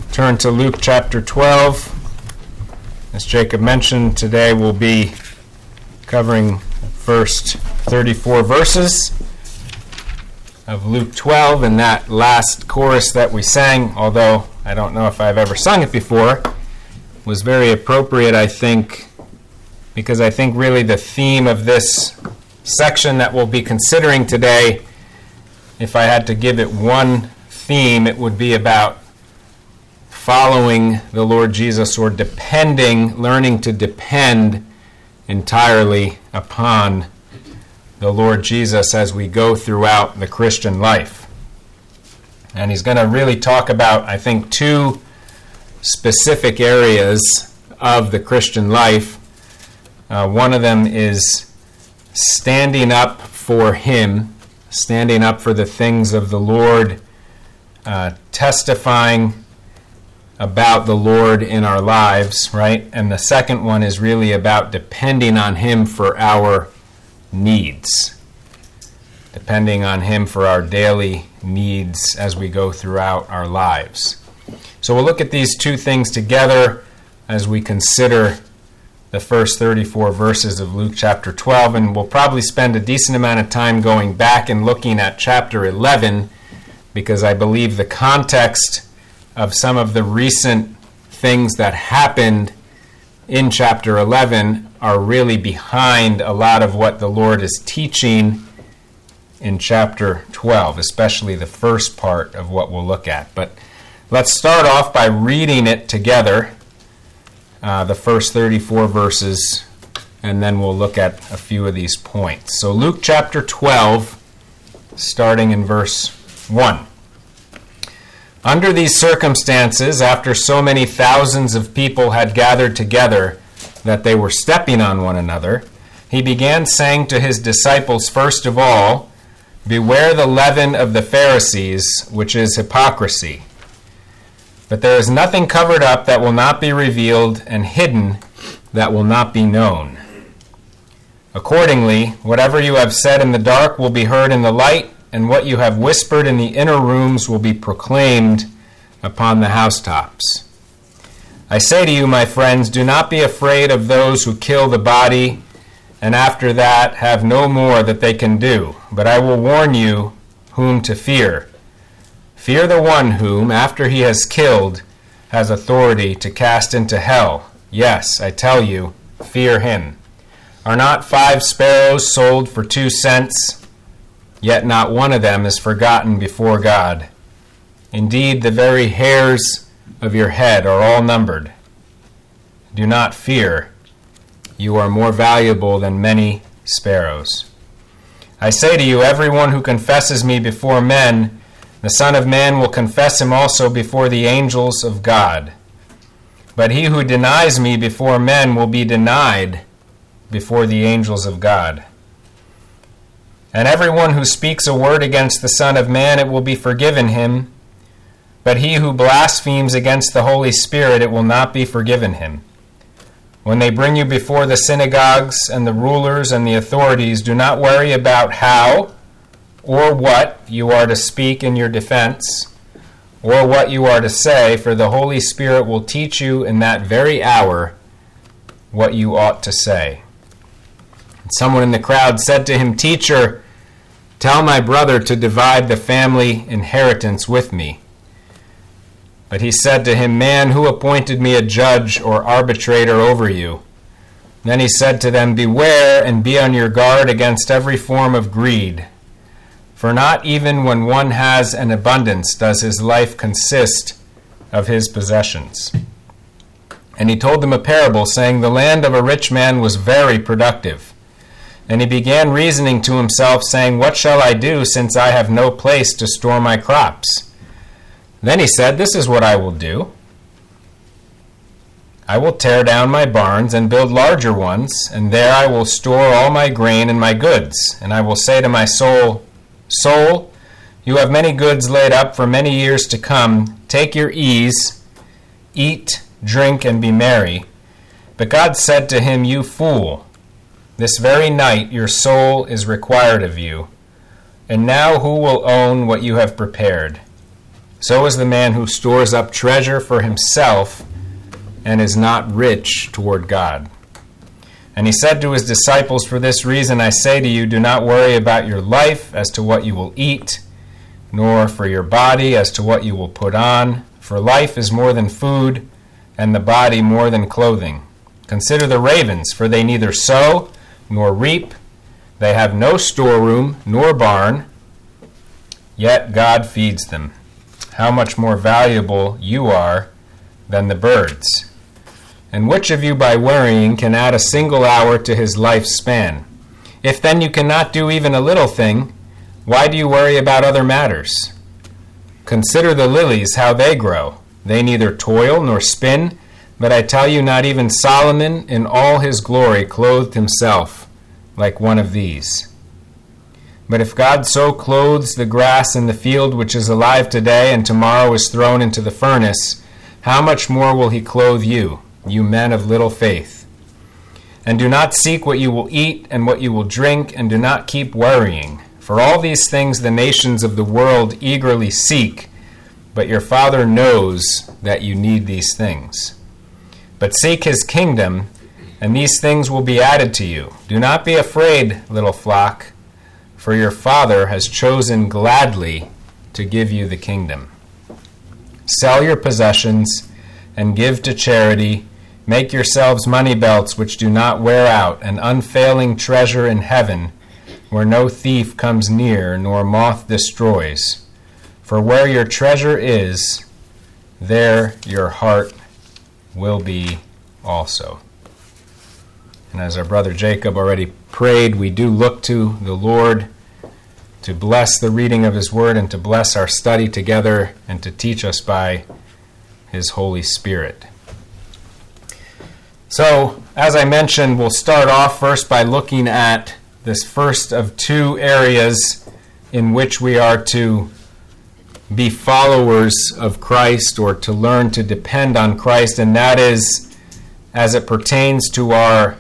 turn to Luke chapter 12. As Jacob mentioned, today we'll be covering the first 34 verses of Luke 12, and that last chorus that we sang, although I don't know if I've ever sung it before, was very appropriate, I think, because I think really the theme of this section that we'll be considering today, if I had to give it one theme, it would be about following the Lord Jesus, or learning to depend entirely upon the Lord Jesus as we go throughout the Christian life. And he's going to really talk about, I think, two specific areas of the Christian life. One of them is standing up for Him, standing up for the things of the Lord, testifying about the Lord in our lives, right? And the second one is really about depending on Him for our needs. Depending on Him for our daily needs as we go throughout our lives. So we'll look at these two things together as we consider the first 34 verses of Luke chapter 12, and we'll probably spend a decent amount of time going back and looking at chapter 11, because I believe the context of some of the recent things that happened in chapter 11 are really behind a lot of what the Lord is teaching in chapter 12, especially the first part of what we'll look at. But let's start off by reading it together, the first 34 verses, and then we'll look at a few of these points. So Luke chapter 12, starting in verse 1. Under these circumstances, after so many thousands of people had gathered together that they were stepping on one another, he began saying to his disciples, first of all, "Beware the leaven of the Pharisees, which is hypocrisy. But there is nothing covered up that will not be revealed, and hidden that will not be known. Accordingly, whatever you have said in the dark will be heard in the light, and what you have whispered in the inner rooms will be proclaimed upon the housetops. I say to you, my friends, do not be afraid of those who kill the body, and after that have no more that they can do. But I will warn you whom to fear. Fear the one whom, after he has killed, has authority to cast into hell. Yes, I tell you, fear him. Are not 5 sparrows sold for 2 cents? Yet not one of them is forgotten before God. Indeed, the very hairs of your head are all numbered. Do not fear. You are more valuable than many sparrows. I say to you, everyone who confesses me before men, the Son of Man will confess him also before the angels of God. But he who denies me before men will be denied before the angels of God. And everyone who speaks a word against the Son of Man, it will be forgiven him. But he who blasphemes against the Holy Spirit, it will not be forgiven him. When they bring you before the synagogues and the rulers and the authorities, do not worry about how or what you are to speak in your defense, or what you are to say, for the Holy Spirit will teach you in that very hour what you ought to say. Someone in the crowd said to him, Teacher, tell my brother to divide the family inheritance with me. But he said to him, Man, who appointed me a judge or arbitrator over you? Then he said to them, Beware and be on your guard against every form of greed. For not even when one has an abundance does his life consist of his possessions. And he told them a parable, saying, The land of a rich man was very productive. And he began reasoning to himself, saying, What shall I do, since I have no place to store my crops? Then he said, This is what I will do. I will tear down my barns and build larger ones, and there I will store all my grain and my goods. And I will say to my soul, Soul, you have many goods laid up for many years to come. Take your ease, eat, drink, and be merry. But God said to him, You fool, this very night your soul is required of you. And now who will own what you have prepared? So is the man who stores up treasure for himself and is not rich toward God. And he said to his disciples, "For this reason I say to you, do not worry about your life as to what you will eat, nor for your body as to what you will put on. For life is more than food, and the body more than clothing. Consider the ravens, for they neither sow nor reap. They have no storeroom nor barn, yet God feeds them. How much more valuable you are than the birds. And which of you by worrying can add a single hour to his life's span? If then you cannot do even a little thing, why do you worry about other matters? Consider the lilies, how they grow. They neither toil nor spin, but I tell you, not even Solomon in all his glory clothed himself like one of these. But if God so clothes the grass in the field, which is alive today and tomorrow is thrown into the furnace, how much more will he clothe you, you men of little faith? And do not seek what you will eat and what you will drink, and do not keep worrying. For all these things the nations of the world eagerly seek, but your Father knows that you need these things. But seek his kingdom, and these things will be added to you. Do not be afraid, little flock, for your Father has chosen gladly to give you the kingdom. Sell your possessions and give to charity. Make yourselves money belts which do not wear out, an unfailing treasure in heaven, where no thief comes near nor moth destroys. For where your treasure is, there your heart will be also." And as our brother Jacob already prayed, we do look to the Lord to bless the reading of his word and to bless our study together and to teach us by his Holy Spirit. So, as I mentioned, we'll start off first by looking at this first of two areas in which we are to be followers of Christ, or to learn to depend on Christ, and that is as it pertains to our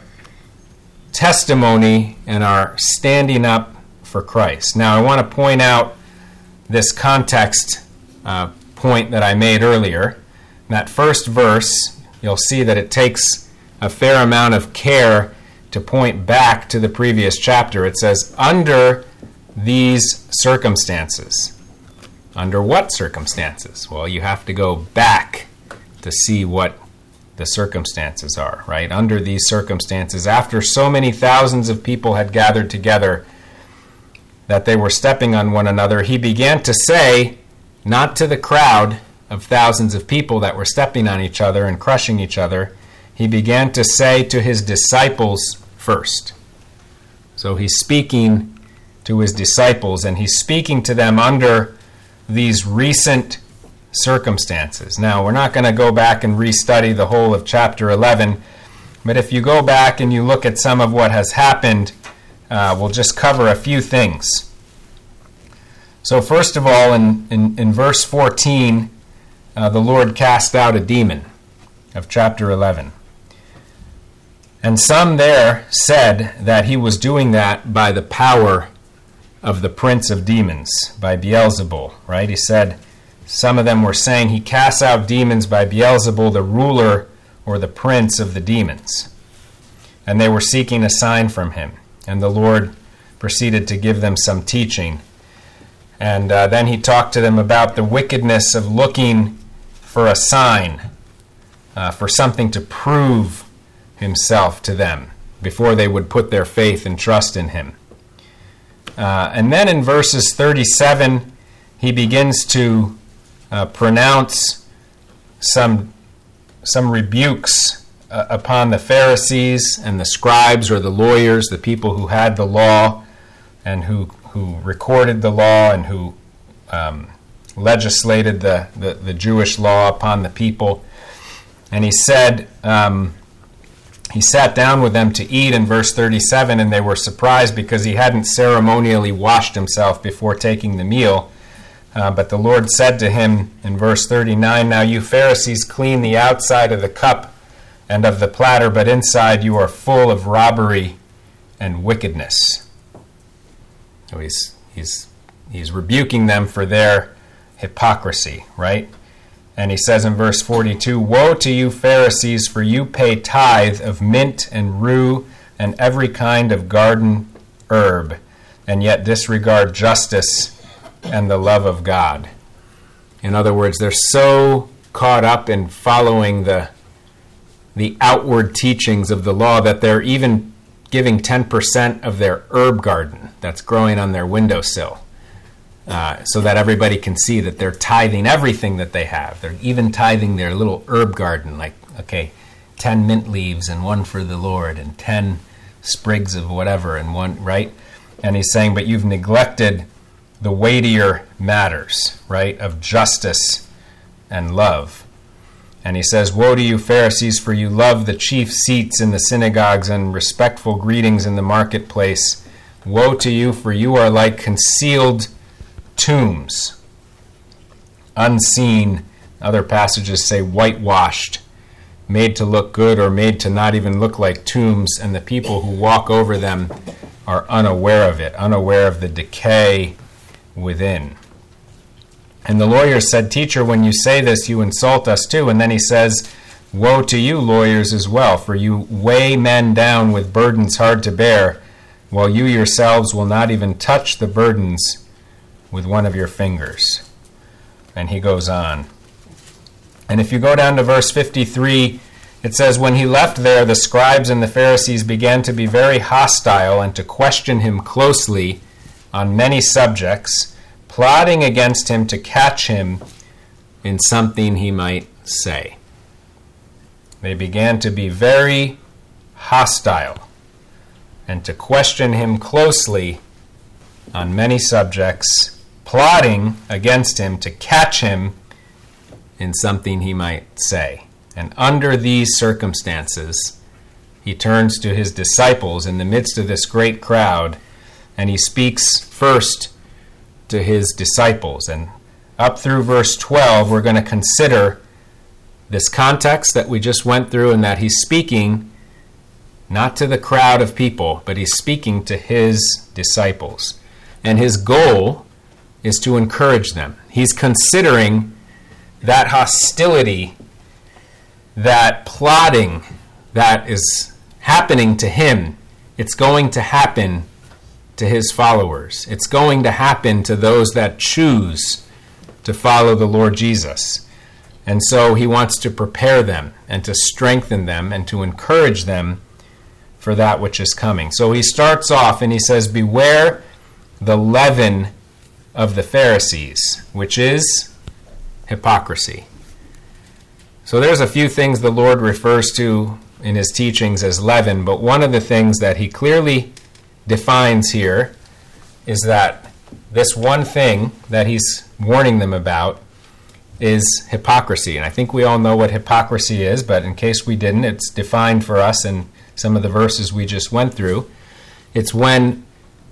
testimony and our standing up for Christ. Now, I want to point out this context point that I made earlier. That first verse, you'll see that it takes a fair amount of care to point back to the previous chapter. It says, under these circumstances. Under what circumstances? Well, you have to go back to see what the circumstances are, right? Under these circumstances, after so many thousands of people had gathered together that they were stepping on one another, he began to say, not to the crowd of thousands of people that were stepping on each other and crushing each other, he began to say to his disciples first. So he's speaking to his disciples, and he's speaking to them under these recent circumstances. Now, we're not going to go back and restudy the whole of chapter 11, but if you go back and you look at some of what has happened, we'll just cover a few things. So first of all, in verse 14, the Lord cast out a demon of chapter 11. And some there said that he was doing that by the power of the prince of demons, by Beelzebul, right? He said, some of them were saying he casts out demons by Beelzebul, the ruler or the prince of the demons. And they were seeking a sign from him. And the Lord proceeded to give them some teaching. And then he talked to them about the wickedness of looking for a sign, for something to prove himself to them before they would put their faith and trust in him. And then in verses 37, he begins to pronounce some rebukes upon the Pharisees and the scribes, or the lawyers, the people who had the law and who recorded the law and who legislated the Jewish law upon the people. And he said, he sat down with them to eat in verse 37, and they were surprised because he hadn't ceremonially washed himself before taking the meal. But the Lord said to him in verse 39, "Now you Pharisees clean the outside of the cup and of the platter, but inside you are full of robbery and wickedness." So he's rebuking them for their hypocrisy, right? And he says in verse 42, "Woe to you, Pharisees, for you pay tithe of mint and rue and every kind of garden herb, and yet disregard justice and the love of God." In other words, they're so caught up in following the outward teachings of the law that they're even giving 10% of their herb garden that's growing on their windowsill, so that everybody can see that they're tithing everything that they have. They're even tithing their little herb garden, like, 10 mint leaves and one for the Lord, and 10 sprigs of whatever and one, right? And he's saying, but you've neglected the weightier matters, right, of justice and love. And he says, "Woe to you, Pharisees, for you love the chief seats in the synagogues and respectful greetings in the marketplace. Woe to you, for you are like concealed tombs, unseen." Other passages say whitewashed, made to look good or made to not even look like tombs, and the people who walk over them are unaware of it, unaware of the decay within. And the lawyer said, "Teacher, when you say this, you insult us too." And then he says, "Woe to you, lawyers, as well, for you weigh men down with burdens hard to bear, while you yourselves will not even touch the burdens with one of your fingers." And he goes on. And if you go down to verse 53, it says, "When he left there, the scribes and the Pharisees began to be very hostile and to question him closely on many subjects, plotting against him to catch him in something he might say." They began to be very hostile and to question him closely on many subjects, plotting against him to catch him in something he might say. And under these circumstances, he turns to his disciples in the midst of this great crowd, and he speaks first to his disciples. And up through verse 12, we're going to consider this context that we just went through, and that he's speaking not to the crowd of people, but he's speaking to his disciples. And his goal is to encourage them. He's considering that hostility, that plotting that is happening to him. It's going to happen to his followers. It's going to happen to those that choose to follow the Lord Jesus. And so he wants to prepare them and to strengthen them and to encourage them for that which is coming. So he starts off and he says, "Beware the leaven of the Pharisees," which is hypocrisy. So there's a few things the Lord refers to in his teachings as leaven, but one of the things that he clearly defines here is that this one thing that he's warning them about is hypocrisy. And I think we all know what hypocrisy is, but in case we didn't, it's defined for us in some of the verses we just went through. It's when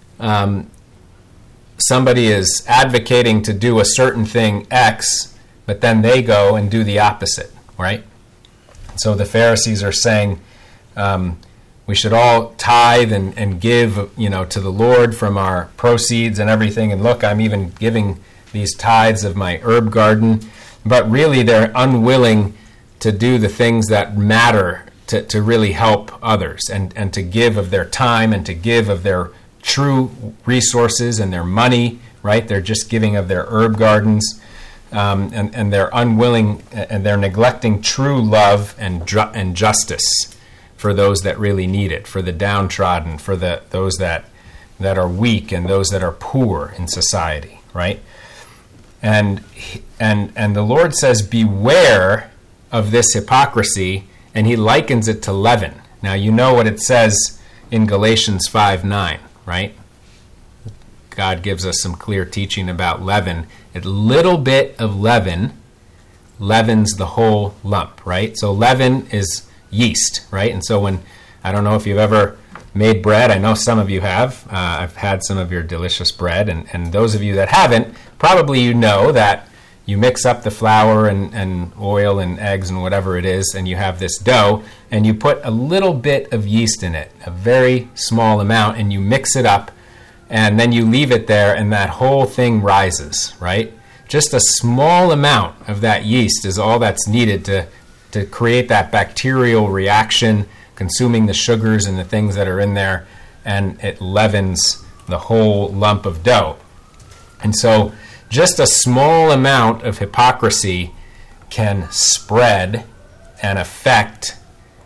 somebody is advocating to do a certain thing X, but then they go and do the opposite, right? So the Pharisees are saying we should all tithe and give, to the Lord from our proceeds and everything. And look, I'm even giving these tithes of my herb garden. But really, they're unwilling to do the things that matter to really help others and to give of their time and to give of their true resources and their money, right? They're just giving of their herb gardens. And they're unwilling, and they're neglecting true love and justice for those that really need it, for the downtrodden, for those that are weak and those that are poor in society, right? And the Lord says, beware of this hypocrisy, and he likens it to leaven. Now, you know what it says in Galatians 5:9, right? God gives us some clear teaching about leaven. A little bit of leaven leavens the whole lump, right? So leaven is yeast, right? And so I don't know if you've ever made bread. I know some of you have. I've had some of your delicious bread. And those of you that haven't, probably you know that you mix up the flour and oil and eggs and whatever it is, and you have this dough, and you put a little bit of yeast in it, a very small amount, and you mix it up, and then you leave it there, and that whole thing rises, right? just a small amount of that yeast is all that's needed to create that bacterial reaction, consuming the sugars and the things that are in there, and it leavens the whole lump of dough. And so just a small amount of hypocrisy can spread and affect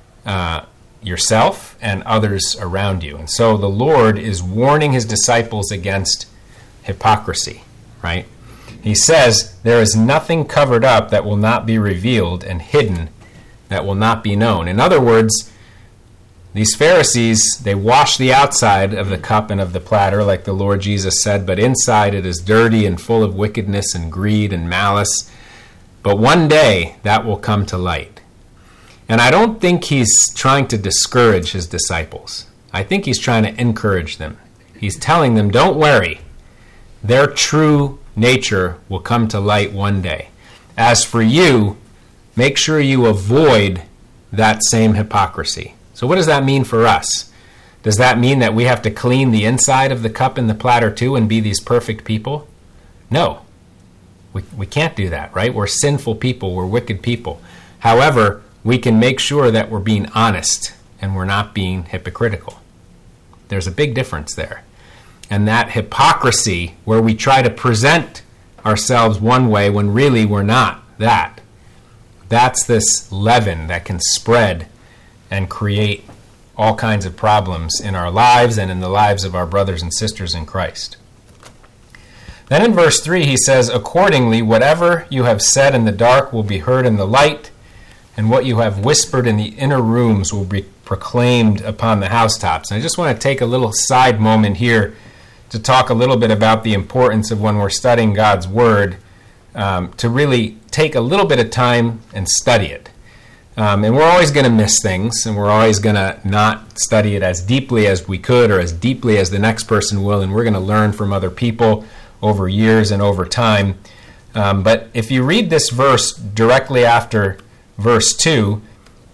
yourself and others around you. And so the Lord is warning his disciples against hypocrisy, right? He says, there is nothing covered up that will not be revealed, and hidden that will not be known. In other words, these Pharisees, they wash the outside of the cup and of the platter, like the Lord Jesus said, but inside it is dirty and full of wickedness and greed and malice. But one day that will come to light. And I don't think he's trying to discourage his disciples. I think he's trying to encourage them. He's telling them, don't worry. Their true nature will come to light one day. As for you, make sure you avoid that same hypocrisy. So what does that mean for us? Does that mean that we have to clean the inside of the cup and the platter too and be these perfect people? No. We can't do that, right? We're sinful people. We're wicked people. However, we can make sure that we're being honest and we're not being hypocritical. There's a big difference there. And that hypocrisy, where we try to present ourselves one way when really we're not that, that's this leaven that can spread and create all kinds of problems in our lives and in the lives of our brothers and sisters in Christ. Then in verse 3 he says, accordingly, whatever you have said in the dark will be heard in the light, and what you have whispered in the inner rooms will be proclaimed upon the housetops. And I just want to take a little side moment here to talk a little bit about the importance of when we're studying God's Word, to really take a little bit of time and study it. And we're always going to miss things, and we're always going to not study it as deeply as we could or as deeply as the next person will, and we're going to learn from other people over years and over time. But if you read this verse directly after verse 2,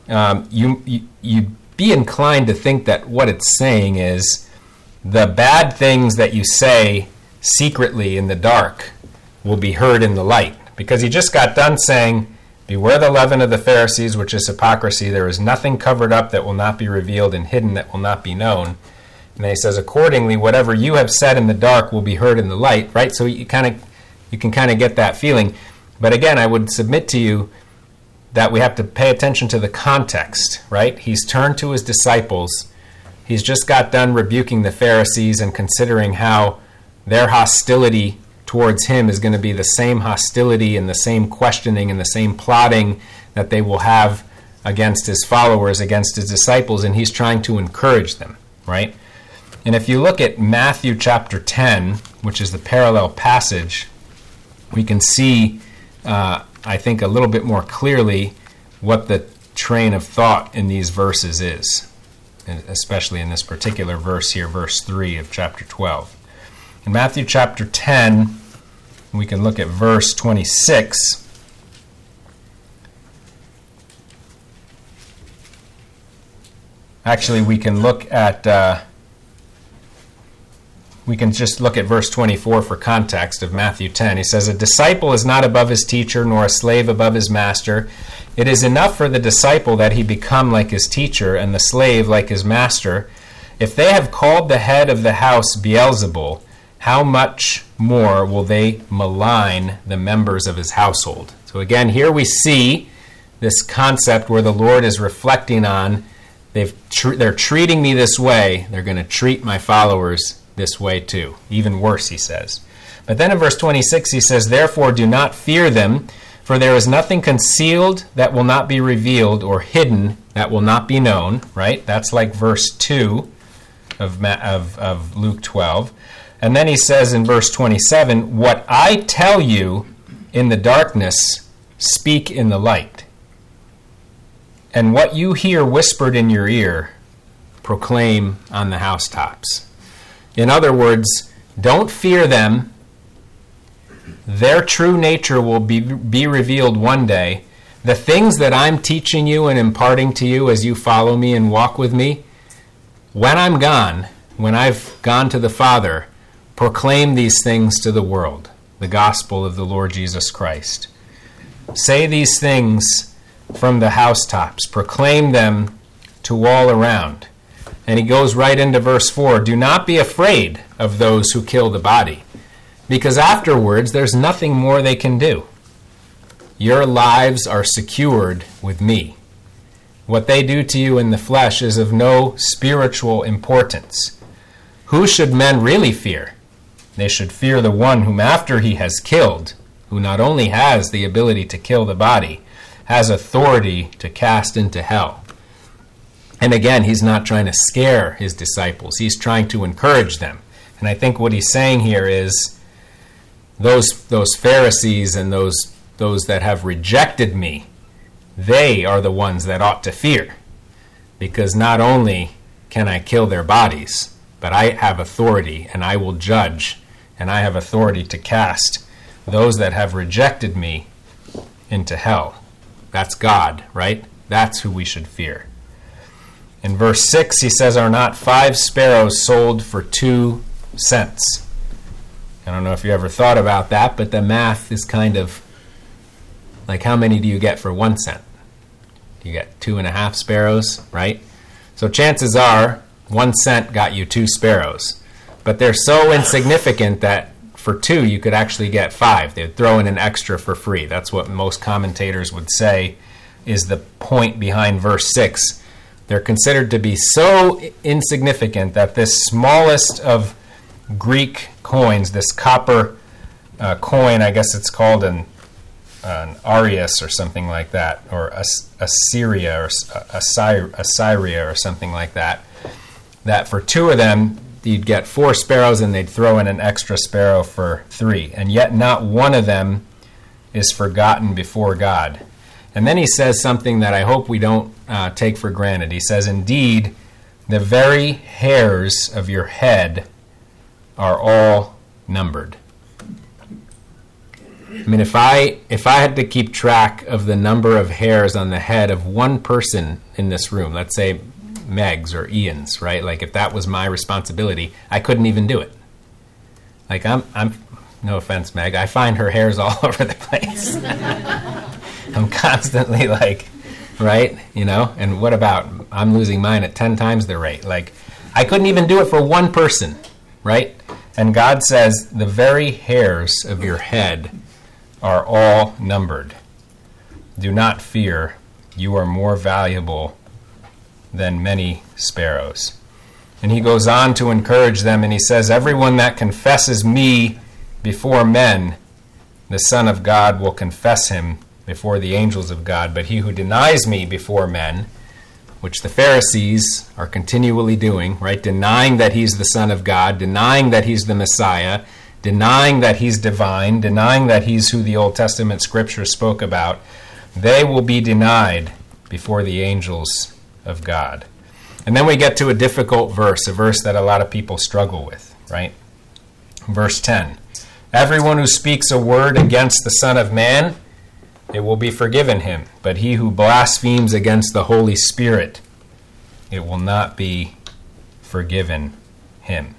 you'd be inclined to think that what it's saying is the bad things that you say secretly in the dark will be heard in the light. Because he just got done saying, beware the leaven of the Pharisees, which is hypocrisy. There is nothing covered up that will not be revealed, and hidden that will not be known. And then he says, accordingly, whatever you have said in the dark will be heard in the light, right? So you can kind of get that feeling. But again, I would submit to you that we have to pay attention to the context, right? He's turned to his disciples. He's just got done rebuking the Pharisees and considering how their hostility towards him is going to be the same hostility and the same questioning and the same plotting that they will have against his followers, against his disciples, and he's trying to encourage them, right? And if you look at Matthew chapter 10, which is the parallel passage, we can see, I think, a little bit more clearly what the train of thought in these verses is, especially in this particular verse here, verse 3 of chapter 12. In Matthew chapter 10, we can look at verse 26. Actually, we can look at... we can just look at verse 24 for context of Matthew 10. He says, a disciple is not above his teacher, nor a slave above his master. It is enough for the disciple that he become like his teacher, and the slave like his master. If they have called the head of the house Beelzebul, how much more will they malign the members of his household? So again, here we see this concept where the Lord is reflecting on, they're treating me this way, they're going to treat my followers this way too. Even worse, he says. But then in verse 26 he says, therefore do not fear them, for there is nothing concealed that will not be revealed, or hidden that will not be known. Right? That's like verse 2 of Luke 12. And then he says in verse 27, what I tell you in the darkness, speak in the light. And what you hear whispered in your ear, proclaim on the housetops. In other words, don't fear them. Their true nature will be revealed one day. The things that I'm teaching you and imparting to you as you follow me and walk with me, when I'm gone, when I've gone to the Father, proclaim these things to the world. the gospel of the Lord Jesus Christ. Say these things from the housetops. Proclaim them to all around. And he goes right into verse 4. Do not be afraid of those who kill the body, because afterwards there's nothing more they can do. Your lives are secured with me. What they do to you in the flesh is of no spiritual importance. Who should men really fear? They should fear the one whom after he has killed, who not only has the ability to kill the body, has authority to cast into hell. And again, he's not trying to scare his disciples. He's trying to encourage them. And I think what he's saying here is those Pharisees and those that have rejected me, they are the ones that ought to fear. Because not only can I kill their bodies, but I have authority and I will judge, and I have authority to cast those that have rejected me into hell. That's God, right? That's who we should fear. In verse 6, he says, are not 5 sparrows sold for 2 cents? I don't know if you ever thought about that, but the math is kind of like, how many do you get for 1 cent? You get 2.5 sparrows, right? So chances are 1 cent got you 2 sparrows. But they're so insignificant that for 2 you could actually get 5. They'd throw in an extra for free. That's what most commentators would say is the point behind verse 6. They're considered to be so insignificant that this smallest of Greek coins, this copper coin, I guess it's called an Arius or something like that, or Assyria or Assyria or something like that, that for 2 of them you'd get 4 sparrows and they'd throw in an extra sparrow for 3. And yet not one of them is forgotten before God. And then he says something that I hope we don't take for granted. He says, indeed, the very hairs of your head are all numbered. I mean, if I had to keep track of the number of hairs on the head of one person in this room, let's say Meg's or Ian's, right? Like if that was my responsibility, I couldn't even do it. Like I'm no offense, Meg, I find her hairs all over the place. I'm constantly like, right? You know, and what about, I'm losing mine at 10 times the rate. Like I couldn't even do it for one person, right? And God says the very hairs of your head are all numbered. Do not fear, you are more valuable than many sparrows. And he goes on to encourage them, and he says, everyone that confesses me before men, the Son of God will confess him before the angels of God. But he who denies me before men, which the Pharisees are continually doing, right? Denying that he's the Son of God, denying that he's the Messiah, denying that he's divine, denying that he's who the Old Testament Scripture spoke about, they will be denied before the angels of God. And then we get to a difficult verse, a verse that a lot of people struggle with, right? Verse 10. Everyone who speaks a word against the Son of Man, it will be forgiven him. But he who blasphemes against the Holy Spirit, it will not be forgiven him.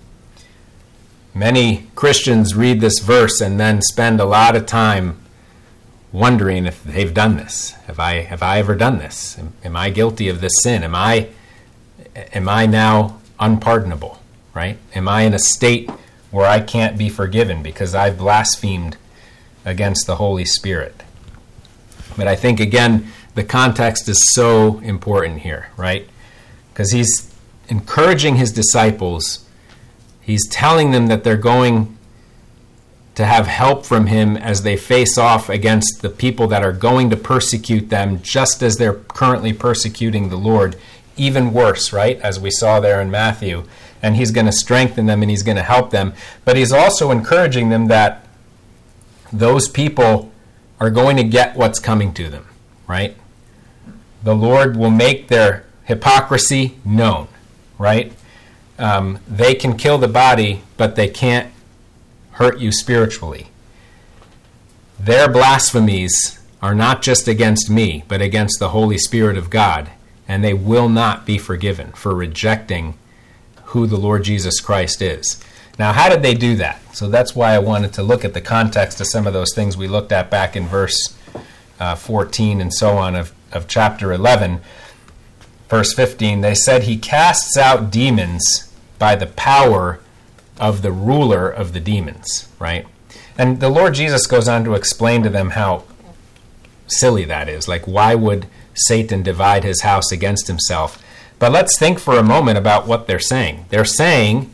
Many Christians read this verse and then spend a lot of time wondering if they've done this. Have I ever done this? Am I guilty of this sin? Am I now unpardonable, right? Am I in a state where I can't be forgiven because I've blasphemed against the Holy Spirit? But I think, again, the context is so important here, right? Because he's encouraging his disciples. He's telling them that they're going to have help from him as they face off against the people that are going to persecute them just as they're currently persecuting the Lord. Even worse, right? As we saw there in Matthew. And he's going to strengthen them and he's going to help them. But he's also encouraging them that those people are going to get what's coming to them, right? The Lord will make their hypocrisy known, right? They can kill the body, but they can't hurt you spiritually. Their blasphemies are not just against me, but against the Holy Spirit of God, and they will not be forgiven for rejecting who the Lord Jesus Christ is. Now, how did they do that? So that's why I wanted to look at the context of some of those things we looked at back in verse 14 and so on of chapter 11. Verse 15, they said, he casts out demons by the power of the ruler of the demons, right? And the Lord Jesus goes on to explain to them how silly that is. Like, why would Satan divide his house against himself? But let's think for a moment about what they're saying. They're saying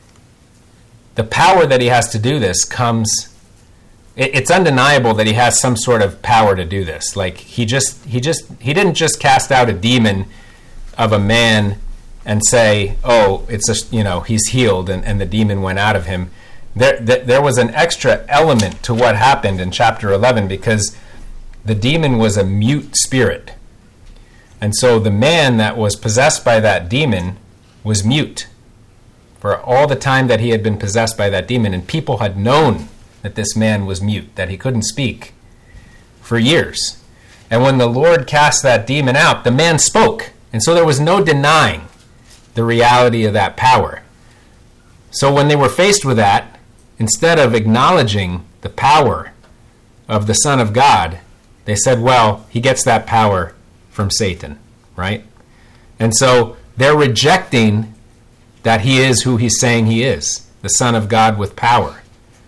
the power that he has to do this comes... It's undeniable that he has some sort of power to do this. Like, he didn't just cast out a demon of a man and say, oh, it's he's healed, and the demon went out of him. There was an extra element to what happened in chapter 11 because the demon was a mute spirit. And so the man that was possessed by that demon was mute for all the time that he had been possessed by that demon. And people had known that this man was mute, that he couldn't speak for years. And when the Lord cast that demon out, the man spoke. And so there was no denying the reality of that power. So when they were faced with that, instead of acknowledging the power of the Son of God, they said, well, he gets that power from Satan, right? And so they're rejecting that he is who he's saying he is, the Son of God with power,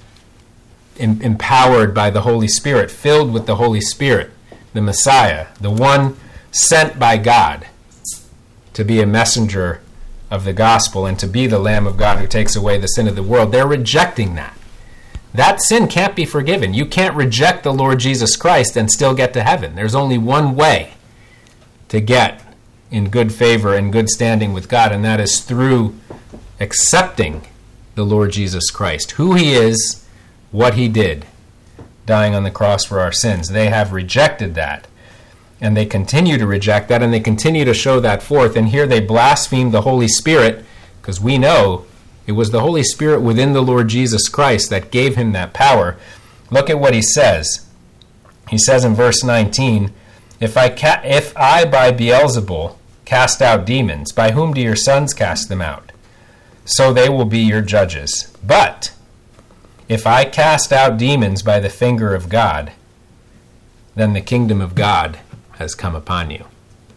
empowered by the Holy Spirit, filled with the Holy Spirit, the Messiah, the one sent by God to be a messenger of the gospel and to be the Lamb of God who takes away the sin of the world. They're rejecting that. That sin can't be forgiven. You can't reject the Lord Jesus Christ and still get to heaven. There's only one way to get in good favor and good standing with God, and that is through accepting the Lord Jesus Christ, who he is, what he did, dying on the cross for our sins. They have rejected that, and they continue to reject that, and they continue to show that forth. And here they blaspheme the Holy Spirit, because we know it was the Holy Spirit within the Lord Jesus Christ that gave him that power. Look at what he says. He says in verse 19, If I by Beelzebul cast out demons, by whom do your sons cast them out? So they will be your judges. But if I cast out demons by the finger of God, then the kingdom of God has come upon you.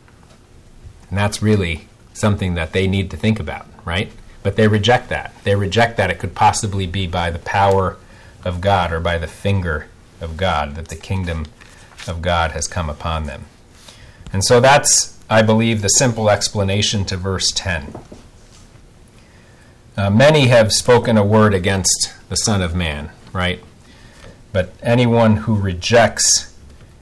And that's really something that they need to think about, right? But they reject that. They reject that it could possibly be by the power of God or by the finger of God that the kingdom of God has come upon them. And so that's, I believe, the simple explanation to verse 10. Many have spoken a word against the Son of Man, right? But anyone who rejects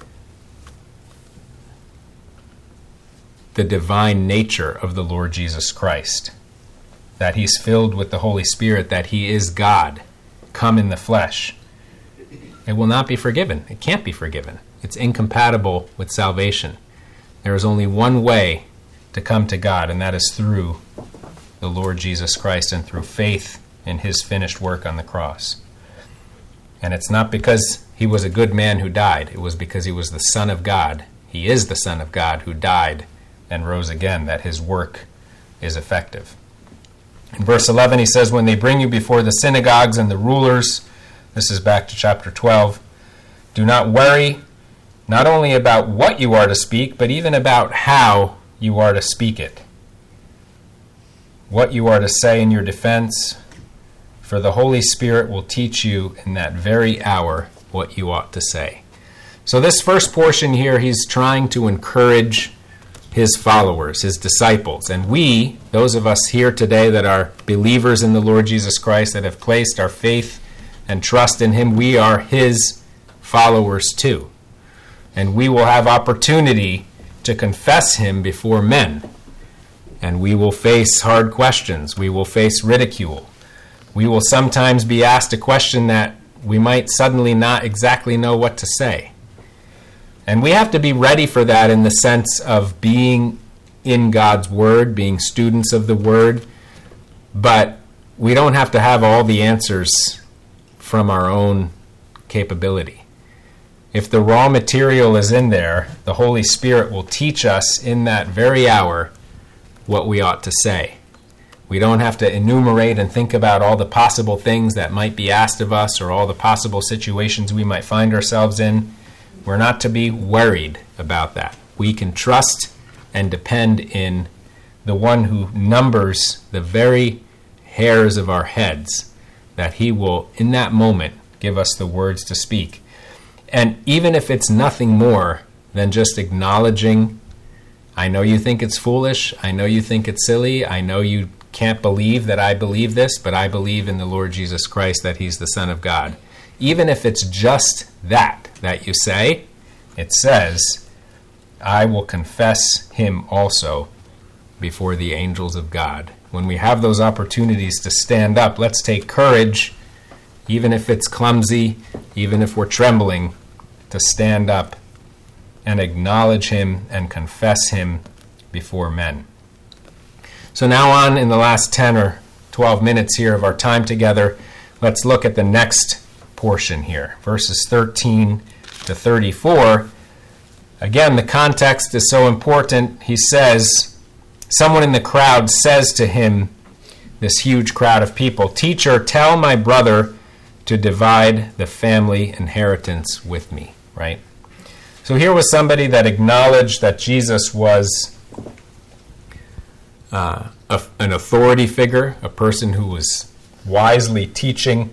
the divine nature of the Lord Jesus Christ, that he's filled with the Holy Spirit, that he is God, come in the flesh, it will not be forgiven. It can't be forgiven. It's incompatible with salvation. There is only one way to come to God, and that is through the Lord Jesus Christ and through faith in his finished work on the cross. And it's not because he was a good man who died. It was because he was the Son of God. He is the Son of God who died and rose again, that his work is effective. In verse 11 he says, when they bring you before the synagogues and the rulers, this is back to chapter 12, do not worry not only about what you are to speak, but even about how you are to speak it. What you are to say in your defense, for the Holy Spirit will teach you in that very hour what you ought to say. So this first portion here, he's trying to encourage his followers, his disciples. And we, those of us here today that are believers in the Lord Jesus Christ, that have placed our faith and trust in him, we are his followers too. And we will have opportunity to confess him before men. And we will face hard questions. We will face ridicule. We will sometimes be asked a question that we might suddenly not exactly know what to say. And we have to be ready for that in the sense of being in God's Word, being students of the Word. But we don't have to have all the answers from our own capability. If the raw material is in there, the Holy Spirit will teach us in that very hour what we ought to say. We don't have to enumerate and think about all the possible things that might be asked of us or all the possible situations we might find ourselves in. We're not to be worried about that. We can trust and depend in the one who numbers the very hairs of our heads, that he will, in that moment, give us the words to speak. And even if it's nothing more than just acknowledging, I know you think it's foolish, I know you think it's silly, I know you can't believe that I believe this, but I believe in the Lord Jesus Christ, that he's the Son of God. Even if it's just that you say, it says, I will confess him also before the angels of God. When we have those opportunities to stand up, let's take courage, even if it's clumsy, even if we're trembling, to stand up and acknowledge him and confess him before men. So now on in the last 10 or 12 minutes here of our time together, let's look at the next portion here, verses 13 to 34. Again, the context is so important. He says, someone in the crowd says to him, this huge crowd of people, "Teacher, tell my brother to divide the family inheritance with me," right? So here was somebody that acknowledged that Jesus was an authority figure, a person who was wisely teaching,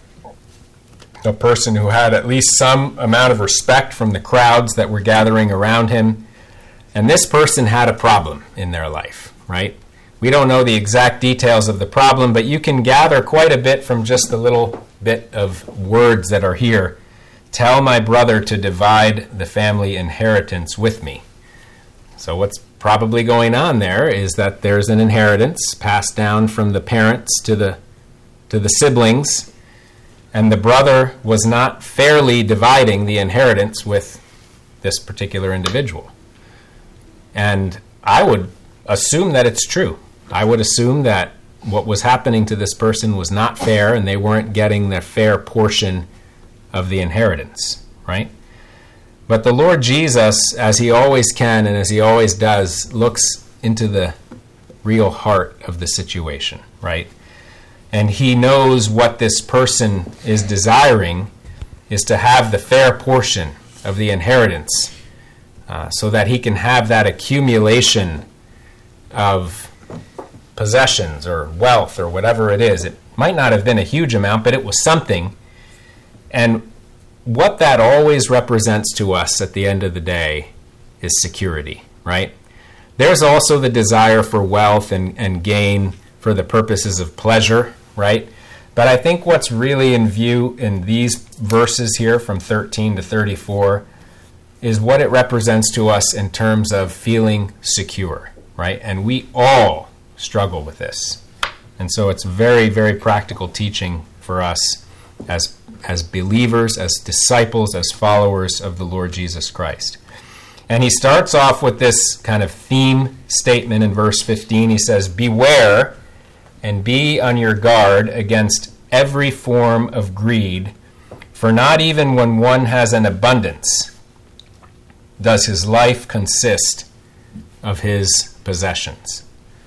a person who had at least some amount of respect from the crowds that were gathering around him. And this person had a problem in their life, right? We don't know the exact details of the problem, but you can gather quite a bit from just a little bit of words that are here. Tell my brother to divide the family inheritance with me. So what's probably going on there is that there's an inheritance passed down from the parents to the siblings, and the brother was not fairly dividing the inheritance with this particular individual. And I would assume that it's true. I would assume that what was happening to this person was not fair, and they weren't getting their fair portion of the inheritance, right? But the Lord Jesus, as he always can and as he always does, looks into the real heart of the situation, right? And he knows what this person is desiring is to have the fair portion of the inheritance, so that he can have that accumulation of possessions or wealth or whatever it is. It might not have been a huge amount, but it was something. And what that always represents to us at the end of the day is security, right? There's also the desire for wealth and gain for the purposes of pleasure, right? But I think what's really in view in these verses here from 13 to 34 is what it represents to us in terms of feeling secure, right? And we all struggle with this. And so it's very, very practical teaching for us as believers, as disciples, as followers of the Lord Jesus Christ. And he starts off with this kind of theme statement in verse 15. He says, "Beware and be on your guard against every form of greed, for not even when one has an abundance does his life consist of his possessions."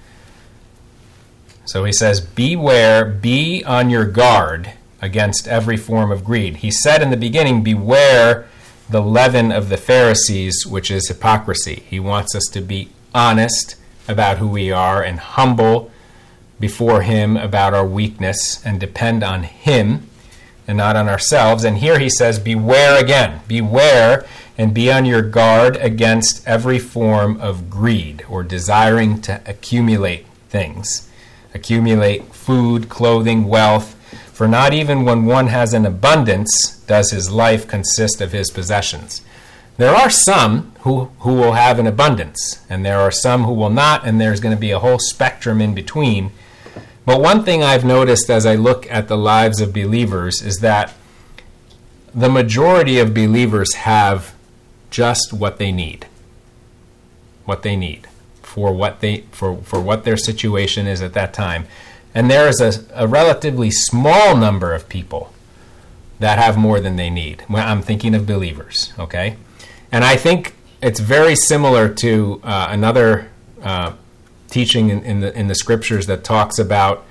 So he says, beware, be on your guard against every form of greed. He said in the beginning, beware the leaven of the Pharisees, which is hypocrisy. He wants us to be honest about who we are and humble before him about our weakness and depend on him and not on ourselves. And here he says, beware again. Beware and be on your guard against every form of greed, or desiring to accumulate things. Accumulate food, clothing, wealth. For not even when one has an abundance does his life consist of his possessions. There are some who will have an abundance, and there are some who will not, and there's going to be a whole spectrum in between. But one thing I've noticed as I look at the lives of believers is that the majority of believers have just what they need. What they need for what their situation is at that time. And there is a relatively small number of people that have more than they need. Well, I'm thinking of believers, okay? And I think it's very similar to another teaching in the scriptures that talks about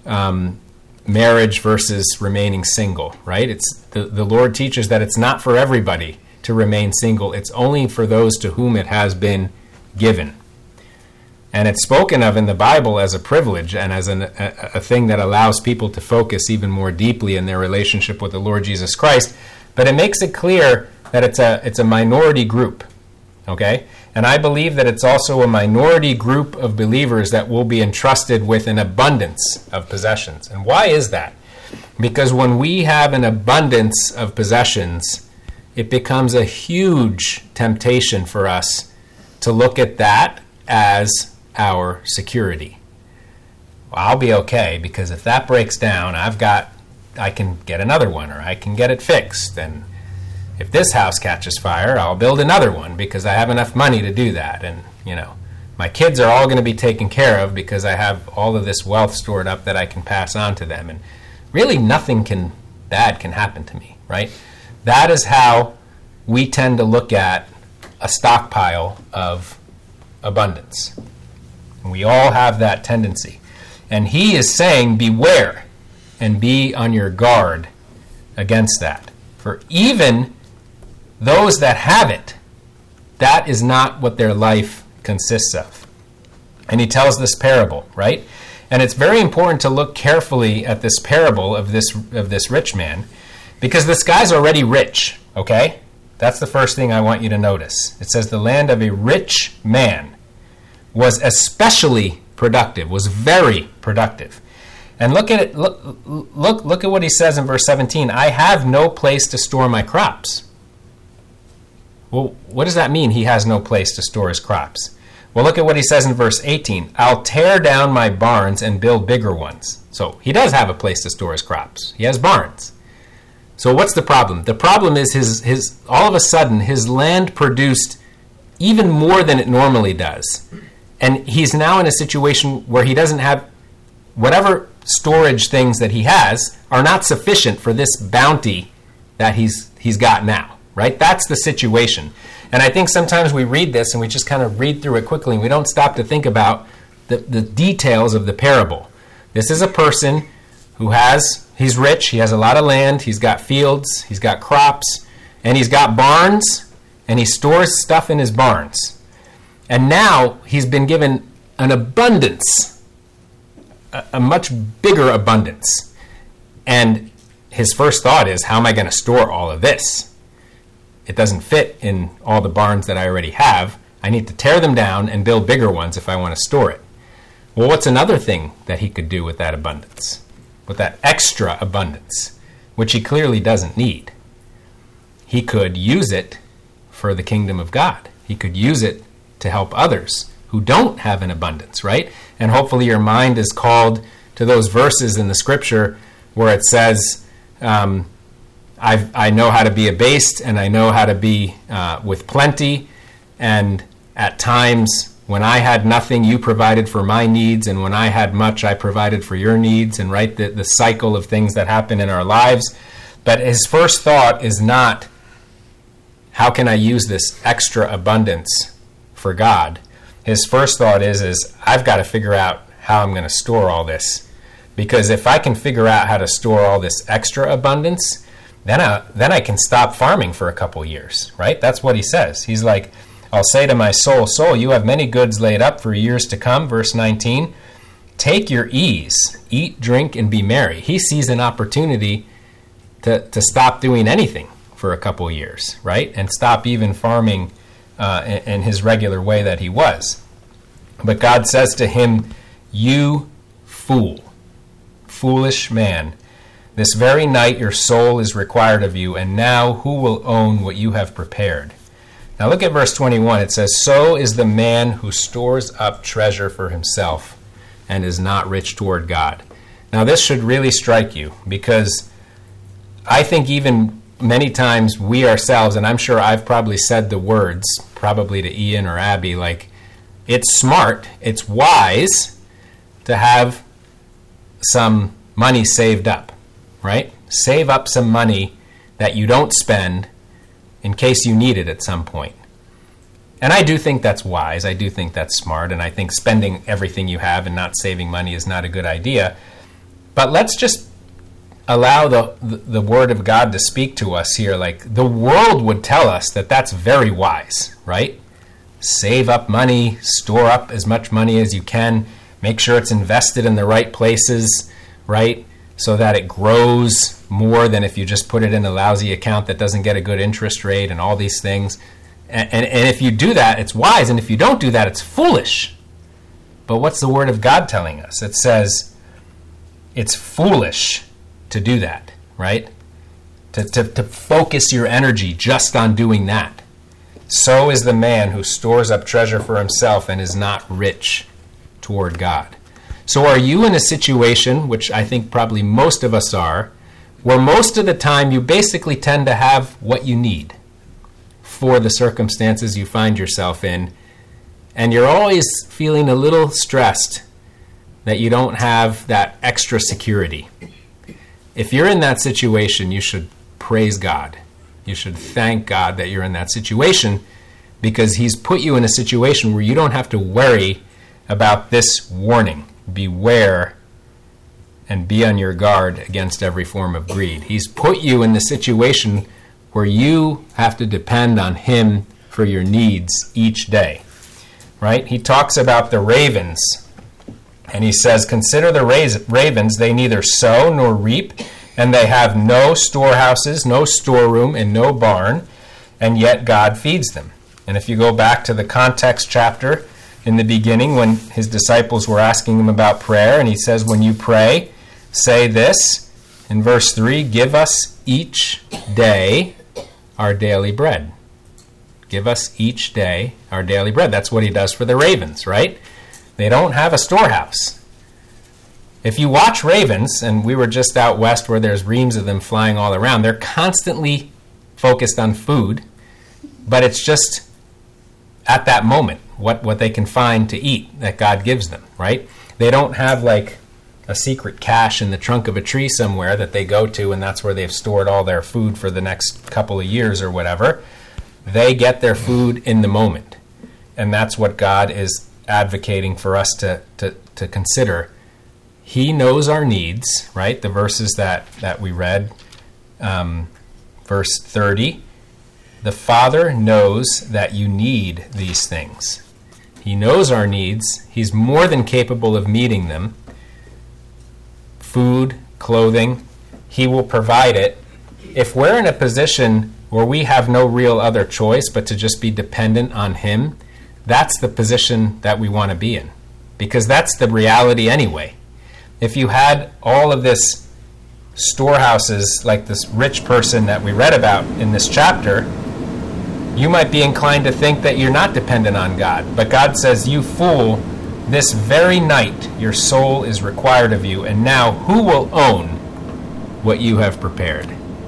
marriage versus remaining single, right? It's the Lord teaches that it's not for everybody to remain single. It's only for those to whom it has been given. And it's spoken of in the Bible as a privilege and as a thing that allows people to focus even more deeply in their relationship with the Lord Jesus Christ. But it makes it clear that it's a minority group, okay? And I believe that it's also a minority group of believers that will be entrusted with an abundance of possessions. And why is that? Because when we have an abundance of possessions, it becomes a huge temptation for us to look at that as our security. Well, I'll be okay because if that breaks down, I can get another one, or I can get it fixed. And if this house catches fire, I'll build another one because I have enough money to do that. And, my kids are all going to be taken care of because I have all of this wealth stored up that I can pass on to them. And really nothing bad can happen to me, right? That is how we tend to look at a stockpile of abundance. And we all have that tendency. And he is saying, beware and be on your guard against that. For even those that have it, that is not what their life consists of. And he tells this parable, right? And it's very important to look carefully at this parable of this rich man, because this guy's already rich, okay? That's the first thing I want you to notice. It says the land of a rich man was especially productive, was very productive. And look at it. Look at what he says in verse 17. I have no place to store my crops. Well, what does that mean? He has no place to store his crops. Well, look at what he says in verse 18. I'll tear down my barns and build bigger ones. So he does have a place to store his crops. He has barns. So what's the problem? The problem is his all of a sudden his land produced even more than it normally does. And he's now in a situation where he doesn't have whatever storage things that he has are not sufficient for this bounty that he's got now, right? That's the situation. And I think sometimes we read this and we just kind of read through it quickly and we don't stop to think about the details of the parable. This is a person who he's rich, he has a lot of land, he's got fields, he's got crops, and he's got barns, and he stores stuff in his barns. And now he's been given an abundance, a much bigger abundance. And his first thought is, how am I going to store all of this? It doesn't fit in all the barns that I already have. I need to tear them down and build bigger ones if I want to store it. Well, what's another thing that he could do with that abundance? With that extra abundance, which he clearly doesn't need? He could use it for the kingdom of God. He could use it to help others who don't have an abundance, right? And hopefully your mind is called to those verses in the scripture where it says, I know how to be abased and I know how to be with plenty, and at times when I had nothing, you provided for my needs, and when I had much, I provided for your needs, and right, the cycle of things that happen in our lives. But his first thought is not, how can I use this extra abundance for God? His first thought is I've got to figure out how I'm going to store all this. Because if I can figure out how to store all this extra abundance, then I can stop farming for a couple years, right? That's what he says. He's like, I'll say to my soul, soul, you have many goods laid up for years to come. Verse 19, take your ease, eat, drink, and be merry. He sees an opportunity to stop doing anything for a couple years, right? And stop even farming in his regular way that he was. But God says to him, you fool, foolish man, this very night your soul is required of you, and now who will own what you have prepared? Now look at verse 21. It says, so is the man who stores up treasure for himself and is not rich toward God. Now this should really strike you, because I think even many times we ourselves, and I'm sure I've probably said the words, probably to Ian or Abby, like, it's smart, it's wise to have some money saved up, right? Save up some money that you don't spend in case you need it at some point. And I do think that's wise. I do think that's smart. And I think spending everything you have and not saving money is not a good idea. But let's just allow the Word of God to speak to us here. Like, the world would tell us that that's very wise, right? Save up money, store up as much money as you can, make sure it's invested in the right places, right? So that it grows more than if you just put it in a lousy account that doesn't get a good interest rate and all these things. And if you do that, it's wise. And if you don't do that, it's foolish. But what's the Word of God telling us? It says it's foolish to do that, right? To focus your energy just on doing that. So is the man who stores up treasure for himself and is not rich toward God. So are you in a situation, which I think probably most of us are, where most of the time you basically tend to have what you need for the circumstances you find yourself in, and you're always feeling a little stressed that you don't have that extra security? If you're in that situation, you should praise God. You should thank God that you're in that situation, because He's put you in a situation where you don't have to worry about this warning. Beware and be on your guard against every form of greed. He's put you in the situation where you have to depend on Him for your needs each day, right? He talks about the ravens, and he says, consider the ravens, they neither sow nor reap, and they have no storehouses, no storeroom, and no barn, and yet God feeds them. And if you go back to the context chapter in the beginning, when His disciples were asking Him about prayer, and He says, when you pray, say this, in verse 3, give us each day our daily bread. Give us each day our daily bread. That's what He does for the ravens, right? They don't have a storehouse. If you watch ravens, and we were just out west where there's reams of them flying all around, they're constantly focused on food, but it's just at that moment what they can find to eat that God gives them, right? They don't have like a secret cache in the trunk of a tree somewhere that they go to, and that's where they've stored all their food for the next couple of years or whatever. They get their food in the moment, and that's what God is advocating for us to consider. He knows our needs, right? The verses that we read, verse 30, the Father knows that you need these things. He knows our needs. He's more than capable of meeting them. Food, clothing, He will provide it. If we're in a position where we have no real other choice but to just be dependent on Him, that's the position that we want to be in, because that's the reality anyway. If you had all of this storehouses like this rich person that we read about in this chapter, you might be inclined to think that you're not dependent on God. But God says, you fool, this very night your soul is required of you, and now who will own what you have prepared?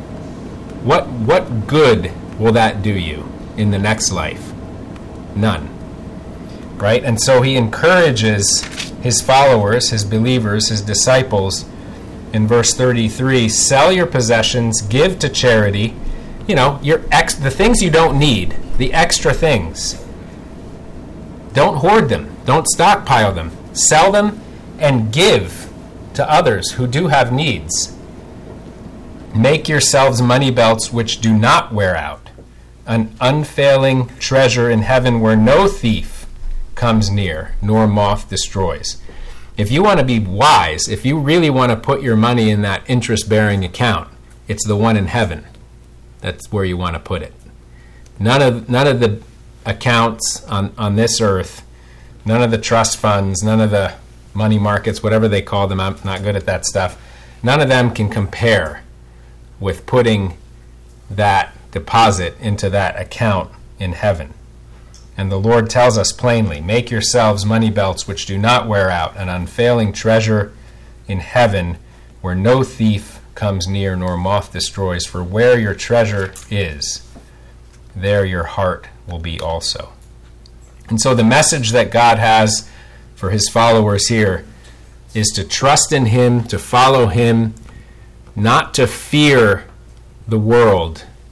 What good will that do you in the next life? None. Right? And so He encourages His followers, His believers, His disciples, in verse 33, sell your possessions, give to charity, the things you don't need, the extra things. Don't hoard them. Don't stockpile them. Sell them and give to others who do have needs. Make yourselves money belts which do not wear out, an unfailing treasure in heaven where no thief comes near, nor moth destroys. If you want to be wise, if you really want to put your money in that interest-bearing account, it's the one in heaven. That's where you want to put it. None of the accounts on this earth, none of the trust funds, none of the money markets, whatever they call them, I'm not good at that stuff, none of them can compare with putting that deposit into that account in heaven. And the Lord tells us plainly, make yourselves money belts which do not wear out, an unfailing treasure in heaven where no thief comes near nor moth destroys, for where your treasure is, there your heart will be also. And so the message that God has for His followers here is to trust in Him, to follow Him, not to fear the world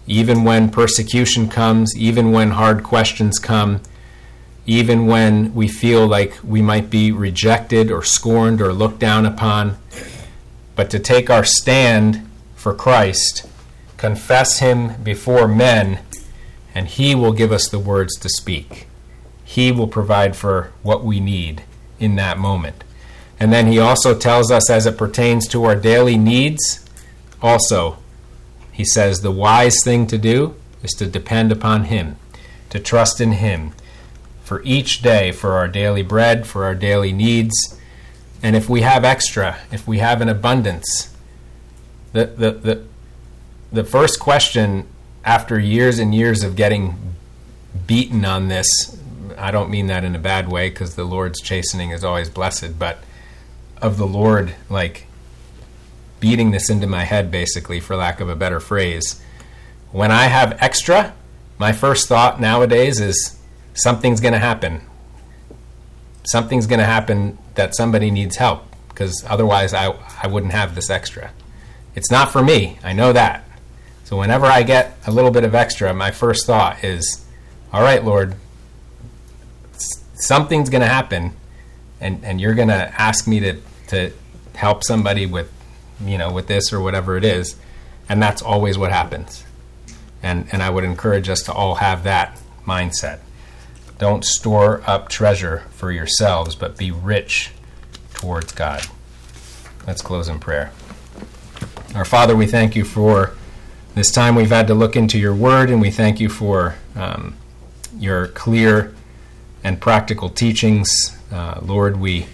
even when persecution comes, even when hard questions come, even when we feel like we might be rejected or scorned or looked down upon, but to take our stand for Christ, confess him before men, and he will give us the words to speak. He will provide for what we need in that moment. And then he also tells us, as it pertains to our daily needs, also, he says the wise thing to do is to depend upon him, to trust in him for each day, for our daily bread, for our daily needs. And if we have extra, if we have an abundance, the first question after years and years of getting beaten on this, I don't mean that in a bad way, because the Lord's chastening is always blessed, but of the Lord, like, beating this into my head, basically, for lack of a better phrase. When I have extra, my first thought nowadays is something's going to happen. Something's going to happen that somebody needs help, because otherwise I wouldn't have this extra. It's not for me. I know that. So whenever I get a little bit of extra, my first thought is, all right, Lord, something's going to happen, and you're going to ask me to help somebody with, with this or whatever it is, and that's always what happens. And I would encourage us to all have that mindset. Don't store up treasure for yourselves, but be rich towards God. Let's close in prayer. Our Father, we thank you for this time we've had to look into your word, and we thank you for your clear and practical teachings. Lord, we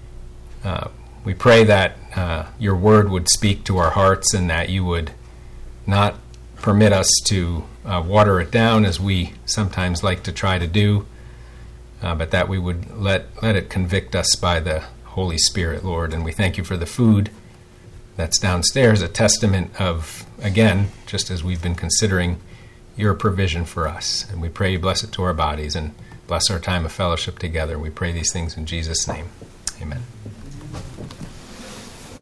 pray that your word would speak to our hearts, and that you would not permit us to water it down as we sometimes like to try to do, but that we would let it convict us by the Holy Spirit, Lord. And we thank you for the food that's downstairs, a testament of, again, just as we've been considering, your provision for us. And we pray you bless it to our bodies and bless our time of fellowship together. We pray these things in Jesus' name. Amen.